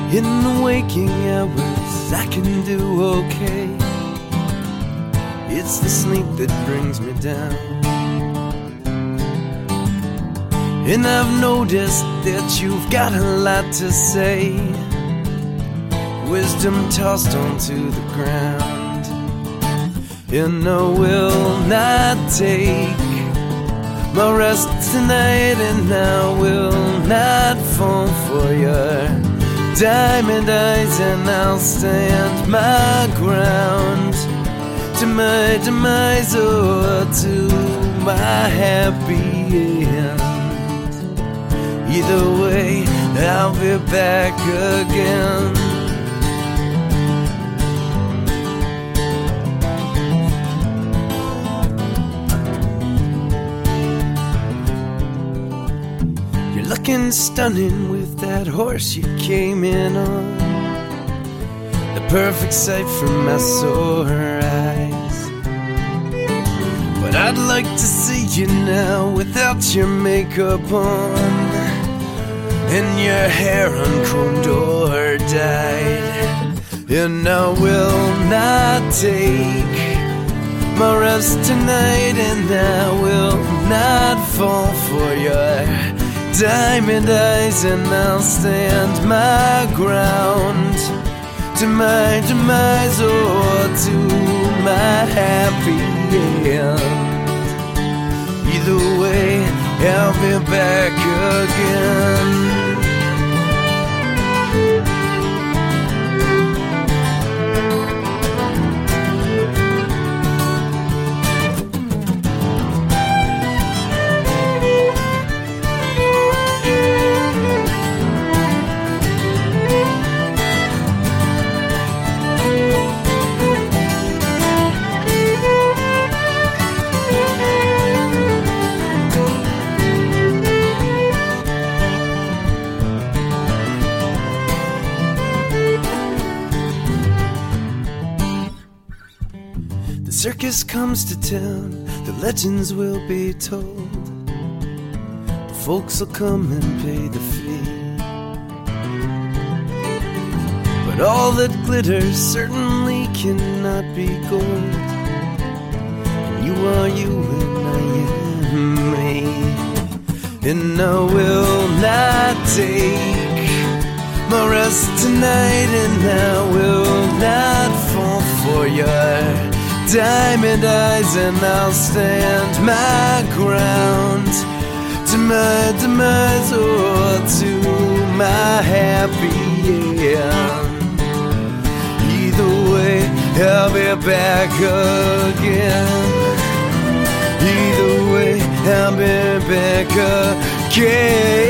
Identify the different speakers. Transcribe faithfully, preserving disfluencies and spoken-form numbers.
Speaker 1: In the waking hours I can do okay. It's the sleep that brings me down. And I've noticed that you've got a lot to say, wisdom tossed onto the ground. And I will not take my rest tonight, and I will not fall for your diamond eyes, and I'll stand my ground to my demise or to my happy end. Either way, I'll be back again. You're looking stunning with that horse you came in on, the perfect sight for my sore eyes. But I'd like to see you now without your makeup on and your hair uncombed or dyed. And I will not take my rest tonight, and I will not fall for your diamond eyes, and I'll stand my ground to my demise or to my happy end. Either way, I'll be back again. The circus comes to town, the legends will be told. The folks will come and pay the fee. But all that glitters certainly cannot be gold. And you are you and I am me. And I will not take my rest tonight, and I will not fall for your diamond eyes, and I'll stand my ground to my demise or to my happy end. Either way, I'll be back again. Either way, I'll be back again.